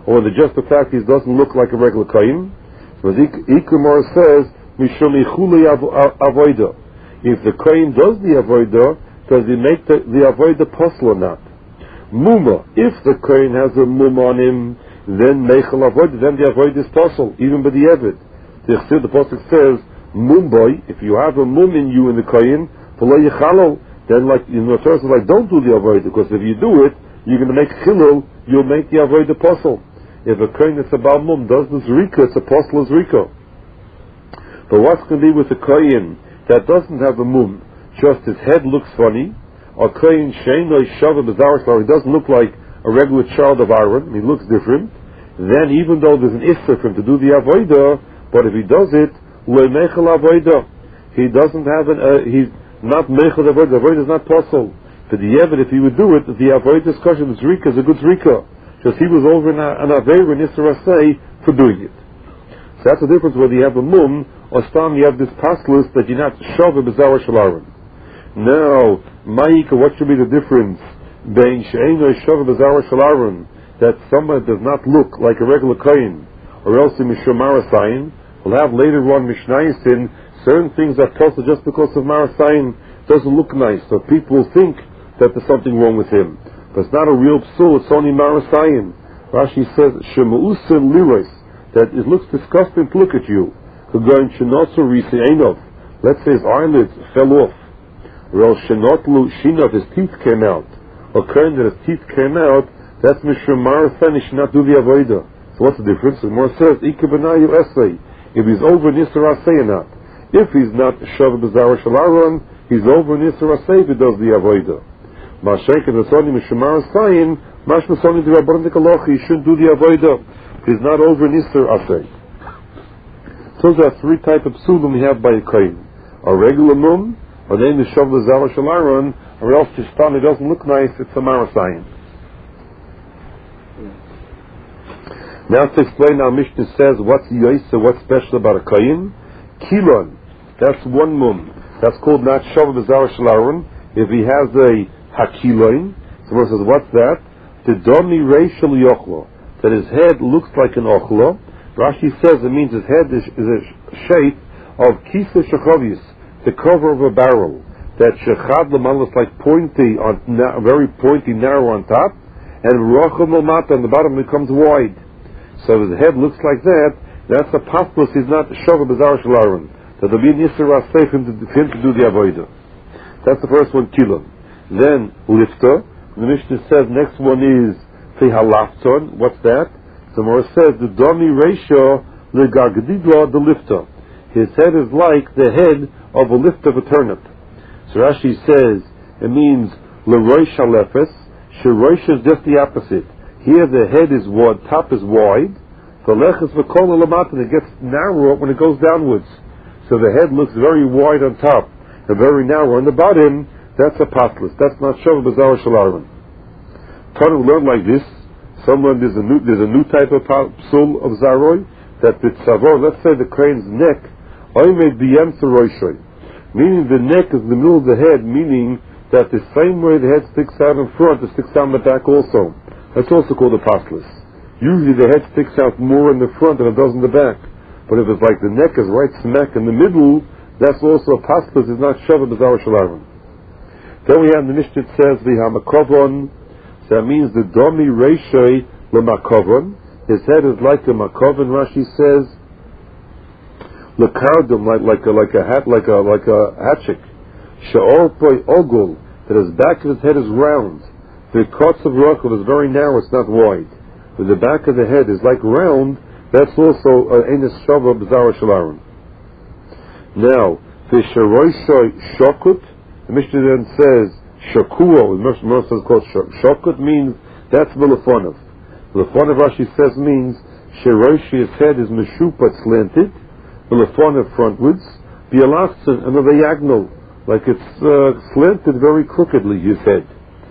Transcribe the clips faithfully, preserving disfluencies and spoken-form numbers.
or the just the fact he doesn't look like a regular kohen. So the Ikumar says, Mishum Ichuli Avoida. If the kohen does the Avoida, does he make the, the Avoida possible or not? Muma, if the kohen has a mum on him, then Meichel Avoida, then the Avoida is possible, even by the Evid. The Chsid, the Pasuk says, Mumbai, if you have a mum in you in the kohen, then like, you know, the like, don't do the Avoida, because if you do it, you're going to make Chilul, you'll make the Avoida possible. If a kohen that's a Baal Mum does the Zrika, it's a apostle Zrika. But what's going to be with a kohen that doesn't have a mum, just his head looks funny, or kohen shein lo shava b'zar shlar, he doesn't look like a regular child of Aaron, he looks different, then even though there's an issur for him to do the Avodah, but if he does it, lo mechel Avodah, he doesn't have an, uh, he's not mechel Avodah, the Avodah is not possible. For the Yevid, if he would do it, the Avodah discussion, the Zrika is a good Zrika. Just he was over in an Aveira in Yisra Asay for doing it. So that's the difference whether you have a mum or stam you have this pastlus that you're not shava b'zara shalarim. Now, Ma'ika, what should be the difference between she'eino shava b'zara shalarim, that someone does not look like a regular kohen, or else in mishum marasayin? We'll have later on Mishnayis in certain things are tossed just because of marasayin doesn't look nice, so people will think that there's something wrong with him. But it's not a real psul, it's only marasayin. Rashi says, Shema'usin liros, that it looks disgusting to look at you. Let's say his eyelids fell off. Or Shenotlu Shinov, his teeth came out. Or current that his teeth came out, that's Mishum marasayin, he should not do the avodah. So what's the difference? The Gemara says, Ikebanayu Esay, if he's over Nisra Asay or not. If he's not Shav B'Zara Shalaron, he's over Nisra Asay if he does the avodah. Mashayk and Asoni Mishumar Sayin, Mash Masoni the Rabban Nikalochi, he shouldn't do the avodah. He's not over Nisr Asay. So there are three types of psulim we have by a kohen. A regular mum, or then the Shav B'Zara Shalaron, or else just time it doesn't look nice, it's a marasayin. Now to explain our Mishnah says what's Yoisa, what's special about a kohen. Kilon, that's one mum. That's called not Shav B'Zara Shalaron. If he has a Hakiloin, someone says, what's that? The Domi Reishal Yochlo, that his head looks like an Ochlo. Rashi says it means his head is, is a shape of Kisa Shechovis, the cover of a barrel. That Shechad Lamal is like pointy, on na- very pointy, narrow on top, and Rocham Lamata on the bottom becomes wide. So his head looks like that. That's a pastos. He's not Shav B'Zara Shalaron. That there'll be an Yisra safe for him to do the avodah. That's the first one, Kilon. Then lifter. The Mishnah says next one is Fehalafton. What's that? The Gemara says the Domi ratio the Gargadidla the lifter. His head is like the head of a lift of a turnip. So Rashi says it means Leroy Shalefes. Sheroish is just the opposite. Here the head is wide, top is wide. The lech is v'kol elamat, and it gets narrower when it goes downwards. So the head looks very wide on top and very narrow on the bottom. That's a patlus. That's not Shav B'Zara Shalaron. Tanu learn like this. Someone there's a new there's a new type of psul of zaroi that the tzavor. Let's say the crane's neck, oimed b'yem tzoroishoy, meaning the neck is in the middle of the head, meaning that the same way the head sticks out in front, it sticks out in the back also. That's also called a patlus. Usually the head sticks out more in the front than it does in the back. But if it's like the neck is right smack in the middle, that's also a patlus. It's not Shav B'Zara Shalaron. Then we have the Mishnah says the Hamakovon, so that means the Domi Reishoi L'Makovon. His head is like a Makovon. Rashi says L'Kardum, like like a like a hat like a like a hatchik. She'orpoi Ogul, that his back of his head is round. The Kotz of Rokov is very narrow, it's not wide. When the back of the head is like round, that's also Enes Shava B'Zara Shalaron. Now, the Sheroishoi Shokut, the Mishnah then says Shakuo, the Mishnah says called Shokut means that's Milafonov. Milafonov Rashi says means Sheroishi's head is Meshupat slanted, Milafonov frontwards, Bialachson and a diagonal, like it's uh, slanted very crookedly, his head.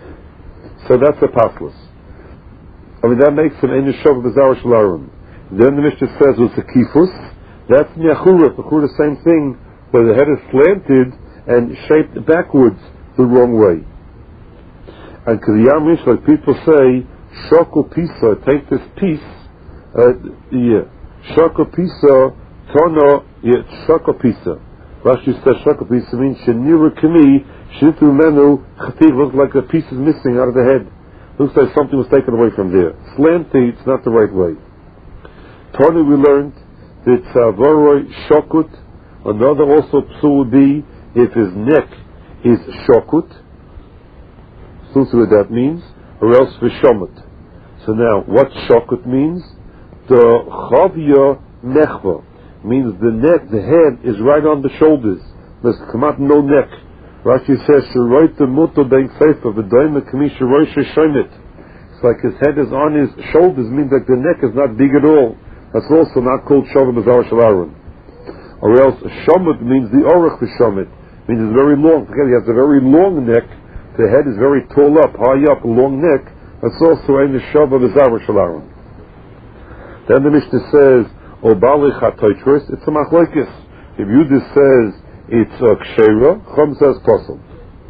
So that's a patlus. I mean that makes him Einish Shav B'Zara Shalaron. Then the Mishnah says it's a kifus, that's Nyachura, the same thing, where the head is slanted and shaped backwards the wrong way. And Kriyamish, like people say, Shokul Pisa, take this piece, Uh, yeah. Shaka pisa, tono, yeah, shaka pisa. Rashi says shaka pisa means shenira kami, shintu menu, chativ looks like a piece is missing out of the head. Looks like something was taken away from there. Slanty, it's not the right way. Tony, we learned that Tzavoroy Shokut. Another also psul would be if his neck is Shokut. So what that means, or else Vishomut. So now, what Shokut means? The Chavya Nechva means the neck, the head is right on the shoulders. There's come out no neck. Rashi says, Sheroit the Muto Bein Sefer, V'doyma Kami Sheroy Sheshomit. It's like his head is on his shoulders, means like the neck is not big at all. That's also not called Shavim Azar Shalaron. Or else Shomit means the Orach V'Shomit, means it's very long. Forget, he has a very long neck. The head is very tall up, high up, a long neck. That's also in the Shavim Azar Shalaron. Then the Mishnah says, O Bali Chatoitris, it's a Machlokes. If Yudis says it's a Kshera, Chum says Posel.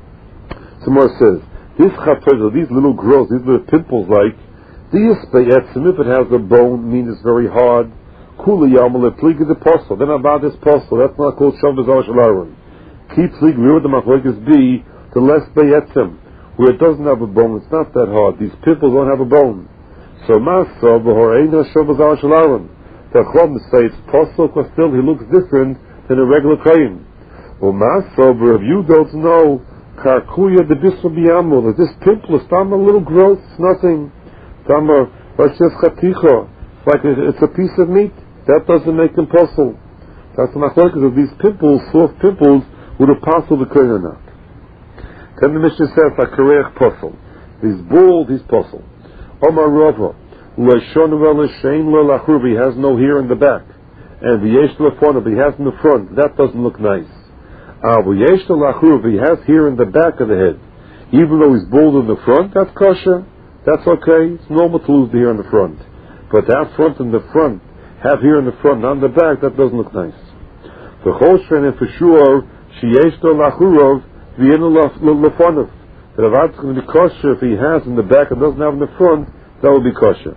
Some more says, this Chatoitris, these little growths, these little pimples like, this Be'etzim, if it has a bone, means it's very hard. Kuli Yamal, a plig is a Posel. Then about this Posel, that's not called Shav V'Zal Shalaron. Keep plig, where would the Machlokes be, the less Be'etzim, where it doesn't have a bone, it's not that hard. These pimples don't have a bone. So Masa v'horeina shavazar shalaron. The Chum say it's possible because still he looks different than a regular kohen. Well, Masa v'Rav don't know karkuya the bisra biyamul. This pimple is tam a little growth, it's nothing. Tam a just chaticha, like it's a piece of meat. That doesn't make him possible. That's the machlokes of these pimples, soft pimples, would have passed the kohen or not. Then the Mishnah says hakarech possible. He's bald, he's possible. Omar Rava, Lashon Velashain Lachruv, he has no hair in the back, and V'yesh Lafonov, he has in the front. That doesn't look nice. Ah, V'yesh Lachruv, he has hair in the back of the head, even though he's bald in the front. That's kosher. That's okay. It's normal to lose the hair in the front, but that front and the front have hair in the front, not in the back. That doesn't look nice. The Choshen and for sure, Sheyesh Lachruv, V'yen Lafonov. That if it's going to be kosher if he has in the back and doesn't have in the front, that will be kosher.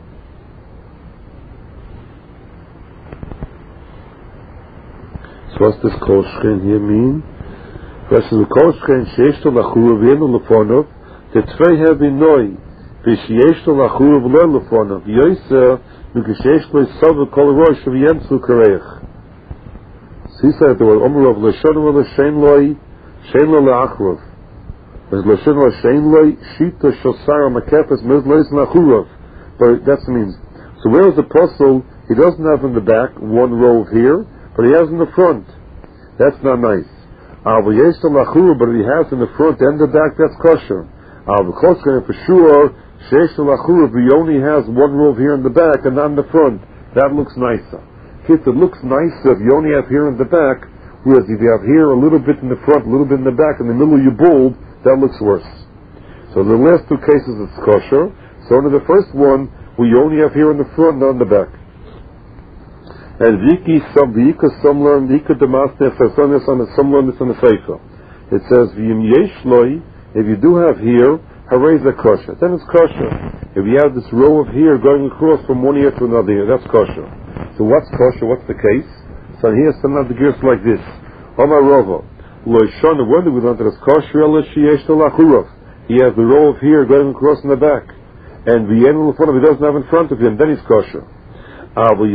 So what's this koshchen here mean? Versus the koshchen sheyesh to lachurav yenu lefonov, the tvei have been noi, v'sheyesh to lachurav lo lefonov, yoyser v'gesheyesh lo yisav v'kol rosh v'yentzu kareich. So he said the word omarav l'shon v'l'shein loi, shein lo la'achrav. But that means, so where is the apostle? He doesn't have in the back one row of hair, but he has in the front. That's not nice. But he has in the front and the back, that's kosher. For sure, he only has one row of hair in the back and not in the front. That looks nicer. Kids, it looks nicer if you only have hair in the back, whereas if you have hair a little bit in the front, a little bit in the back, in the middle you're bald, that looks worse. So the last two cases it's kosher. So under the first one, we only have here in the front, not in the back. And Viki some Vika some learn Vika Damasne some learn this on the Sefer. It says V'im Yeshloi, if you do have here, Harei the kosher. Then it's kosher. If you have this row of hair going across from one ear to another ear, that's kosher. So what's kosher? What's the case? So here some of the gears like this. Omar Rava. When we learned that it's kosher, he has the row of hair going across in the back, and the end of the front he doesn't have in front of him, then he's kosher. According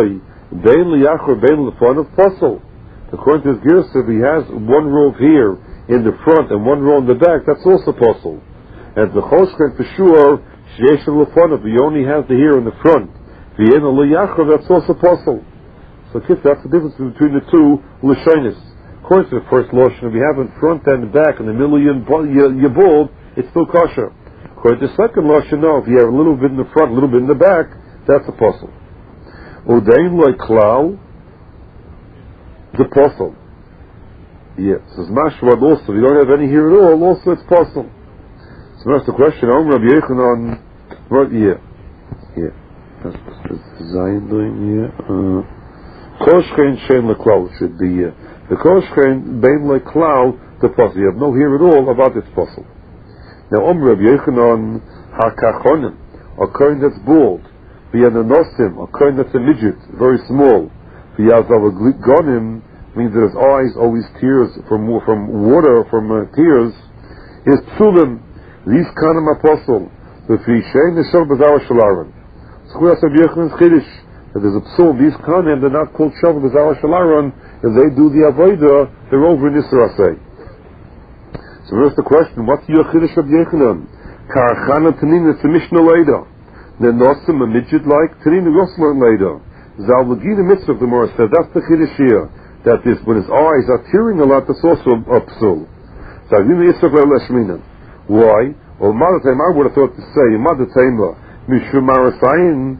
to his Girsa, if he has one row of hair in the front and one row in the back, that's also possible. And the choshken for sure, he only has the hair in the front. That's also possible. So that's the difference between the two lashonis. According to the first lotion, if you have in front and back, in the middle you're bald, it's still kosher. According to the second lotion, no, if you have a little bit in the front, a little bit in the back, that's a posel. Udain like klal, the posel. Yes, says mashvad also. If you don't have any here at all, also it's posel. So that's the question. Om Rabbi Yechanan, right? Yeah, yeah. That's what Zion doing here. Koshchein shein leklal should be here. The koshchein bein like klal the posel. You have no here at all about this posel. Now Om Rabbi Yechanan hakachonim, a kohen that's bald. V'yananosim, a kohen that's a midget, very small. V'yazav gonim, means that his eyes always tears from from water, from uh, tears, is psulim. These kind of apostle. The Fishain the Shav Bazar Shalaron. Schuyas of Yechon's Chiddush. That there's a psul. These kind of they're not called Shav Bazar Shalaron. If they do the avodah, they're over in Yisra say. So here's the question: what's your Chiddush of Yechonim? Karachana Tanin, it's a Mishnah later. Then Nosim a midget like Tanin Roslan later. Zalvagina Mitzvah the Gemara said that's the Chiddush here. That is, when his eyes are tearing a lot, that's also a psul. So I didn't Yisra Leshminan. Why? Well, Mother Time I would have thought to say Mother Time Mishum Marasayin.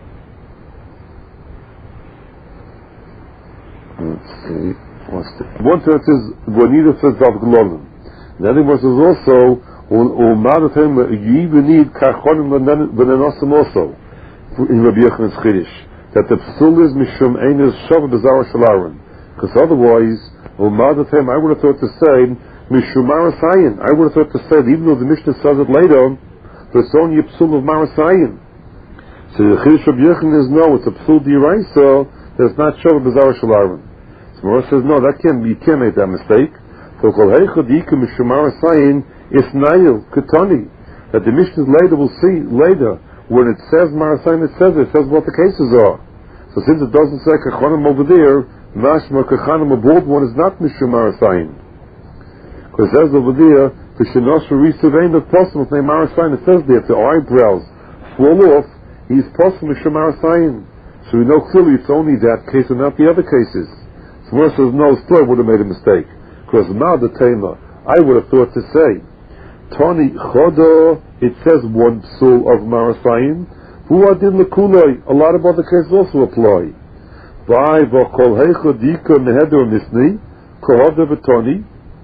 Let's see. What's the one third says Bonita says Dav Glonim. The other one says also or Mother Time you even need Kachonim Benanosim also in Rabbi Yochanan's Chiddush. That the psul is Mishum Ein is Shav Bazar Shalaron. Because otherwise, well, Mother Time, I would have thought to say, Mishum Marasayin. I would have thought to say, even though the Mishnah says it later, but it's only a psul of Marasayin. So the Chiddush of Yechon is no, it's a psul d'iraisa that's not Shav Bazar Shalaron. So Mora says, no, that can't be, you can't make that mistake. So Kol Heichad Yika Mishum Marasayin is Nail, Ketani. That the Mishnah later will see, later, when it says Marasayin, it says it, it says what the cases are. So since it doesn't say Kachonim over there, Mashma Kachanim, a bald one, is not Mishum Marasayin. Because it says over there, the Shenosh Risuvain of possible with Marasayin, it says there, if the eyebrows fall off, he's possible Mishum Marasayin. So we know clearly it's only that case and not the other cases. So one says, no, still I would have made a mistake. Because now the Tema, I would have thought to say, Tani Chodo, it says one psul of Marasayin, Hu Adin Lekuloi, a lot of other cases also apply. By V'chol Heicha Dika Neheder Misni, Kohavda V'toni,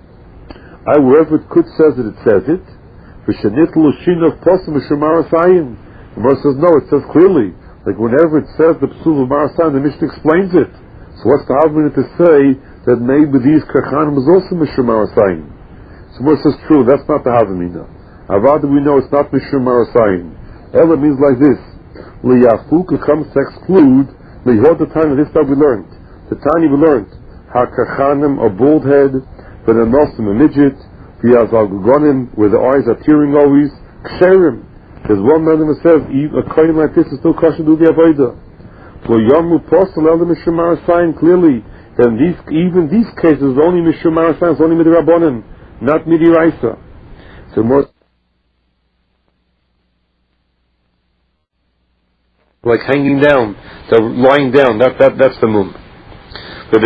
I wherever it could says it, it says it. V'shenit Lushin of Posim Mishum Marasayin. The Gemara says no, it says clearly. Like whenever it says the psul of Marasayin, the Mishnah explains it. So what's the argument to say that maybe these Kachanim is also Mishum Marasayin? So the Gemara says true, that's not the Havamina. Avada we know it's not Mishum Marasayin. Ella means like this. Liyafuka comes to exclude. We heard the time of this that we learned. The Tani we learned. HaKachanim, a bald head, Benanosim, a midget, V'yazal Gugonim, where the eyes are tearing always, Ksherim. There's one man that says, a coin like this is still kosher to do the Avodah. Well, Yamu Postel, Elder Mishum Marasayin, clearly, and these, even these cases, only Mishum Marasayin, it's only Midirabbonim, not Midiraisa. So more like hanging down, so lying down, that, that, that's the mum. He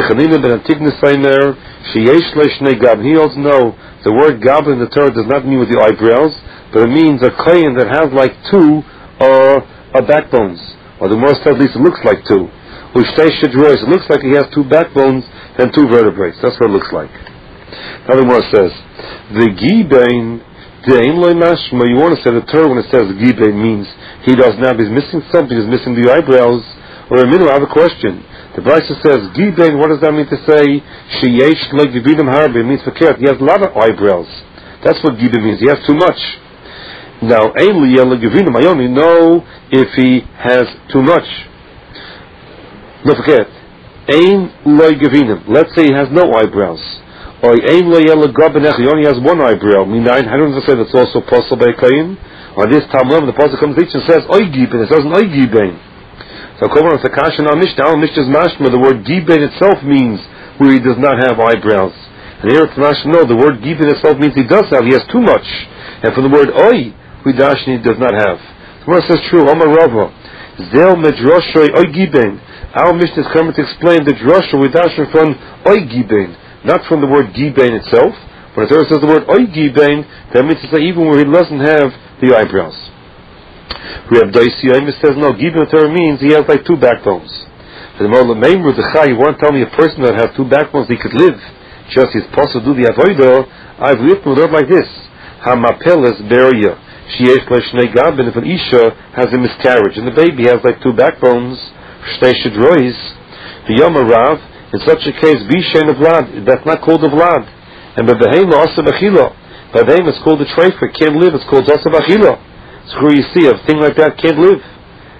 also know the word gab in the Torah does not mean with the eyebrows, but it means a kohen that has like two uh, uh, backbones. Or the more said, at least it looks like two. It looks like he has two backbones and two vertebrae. That's what it looks like. Now the more says, the gibein, you want to say the Torah when it says gibein means he doesn't have, he's missing something, he's missing the eyebrows. Or in the middle, I have a question. The Brisa says, Gibein, what does that mean to say? Sheyesh like Gibein harbe, it means fakir. He has a lot of eyebrows. That's what Gibein means. He has too much. Now, Ein liyel Gibein, I only know if he has too much. No, forget. Ein loy Gibein. Let's say he has no eyebrows. Or Ein liyel Gabenech, he only has one eyebrow. I mean, I don't say that's also possible by Kain. On this time, when the Pasuk comes to each and says, Oy Gibein, it says, Oy Gibein. So, Kovan Sakashan al Mishnah, al Mishnah's mashma, the word Gibein itself means where he does not have eyebrows. And here it's mashma, no, the word Gibein itself means he does have, he has too much. And from the word Oy, Huidashni does not have. The word says true, Omar Rava, Zel Medroshoy Oy Gibein. Our Mishnah is coming to explain the Drosha Huidashni from Oy Gibein, not from the word Gibein itself. When it says the word Oy Gibein, that means to say even where he doesn't have the eyebrows. We have Daisi Yomis says no, Gibein Torah means he has like two backbones. For the Mola Meimru the Chai, you want to tell me a person that has two backbones he could live, just he's possible to do the Avodah. I've written it like this: Hamapeles Beria, Sheyesh Leshnei Gabin. If an Isha has a miscarriage and the baby has like two backbones, Shnei Shedrois, the Yom Rav, in such a case, Bishen of Vlad, that's not called a Vlad. And by Behema Asa Bachila, by Behema it's called a Trefer, can't live, it's called Asa Bachila. So you see, a thing like that can't live.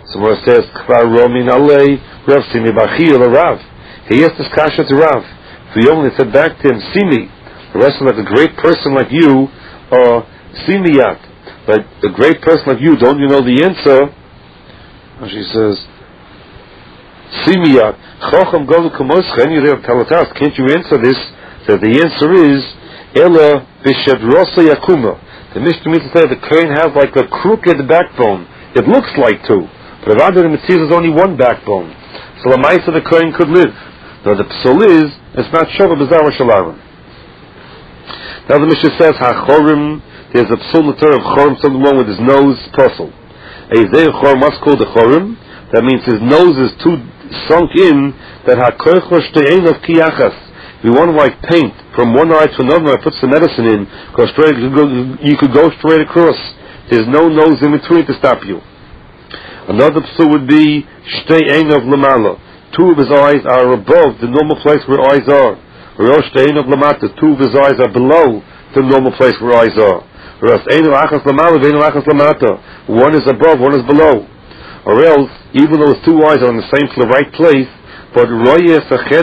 So where it says, Kvar Romin Alei, Rav Simi Bachi or Rav. He asked this kasha to Rav. So he only said back to him, Simi. The rest of like a great person like you, or Simiyat. Like a great person like you, don't you know the answer? And she says, Simiyat. Chacham Golu Kamoscha, and you tell us, can't you answer this? So the answer is, Ela Bishadrosa Yakuma. The Mishnah means to say the Kohen has like a crooked backbone. It looks like two. But if Adam Mitzvah there's only one backbone. So the Maisa the Kohen could live. Now the Psul is, it's not Shava B'Zara Shalarim. Now the Mishnah says, HaChorim, there's a Psul in the term of Chorim, something wrong with his nose, Puzzle. A Zeh Chorim must call the Chorim. That means his nose is too sunk in, that HaKoicho Shte'en of Kiyachas. If you want to like paint from one eye to another, I put some medicine in, go straight, you, go, you could go straight across. There's no nose in between to stop you. Another psul would be Shtei Ein of Lamala. Two of his eyes are above the normal place where eyes are. Whereas Shtei Ein of Lamata, two of his eyes are below the normal place where eyes are. Whereas Ein of Achas Lamala, Ein of Achas Lamata. One is above, one is below. Or else, even though his two eyes are in the same right place, but he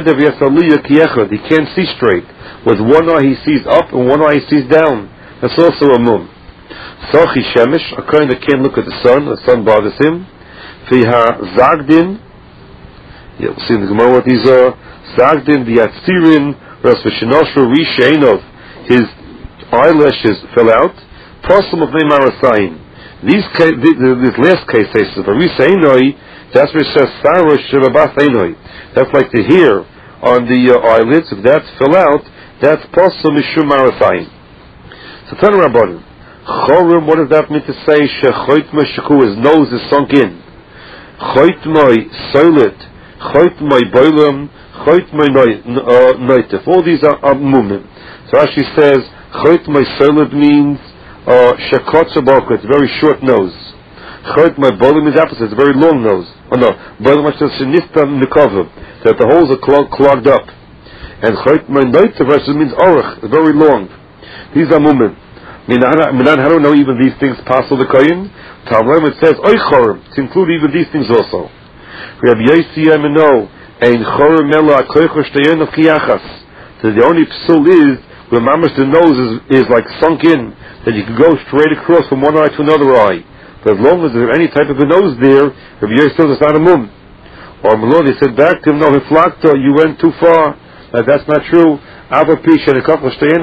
can't see straight. With one eye he sees up and one eye he sees down. That's also a mum. Sochi Shemesh, a kind that can't look at the sun, the sun bothers him. Fiha Zagdin, you'll see in the Gemara what these are. Zagdin, the Atzirin, Rasvashinoshra Rishainov, his eyelashes fell out. Possum of Neymarasayin. These this last case says, Rishainoi, that's where it says Sarosh Shirabath Einoi. That's like the hair on the uh, eyelids. If that fell out, that's Posel Mishum Marathayim. So tell me Rabbanim, Chorim, what does that mean to say? Shechoitma Sheku, his nose is sunk in. Choitmai Soilet, Choitmai Boilam, Choitmai Noitif. All these are, are movement. So Rashi says, Choitmai Soilet means Shekotza Boko, it's a very short nose. Choitmai Boilam is opposite, it's a very long nose. Oh no, Boilam says Shenista Nikova, that the holes are clog, clogged up. And Choitmai Noitif means Orach, very long. These are movement. Minan, how do we know even these things pass the Kohen? Talmud it says Oy Chorim, to include even these things also. We have Yesi Yemeno, Ein Chorim Mela Koicho Shteyen of Kiyachas. So the only psul is where mamash the nose is, is like sunk in, that you can go straight across from one eye to another eye. But as long as there's any type of a nose there, Rabbi Yossi says it's not a mum. Or Malon, he said back to him, no, Hiflakta, you went too far. Uh, that's not true. Abba Pish and a couple of Shteyen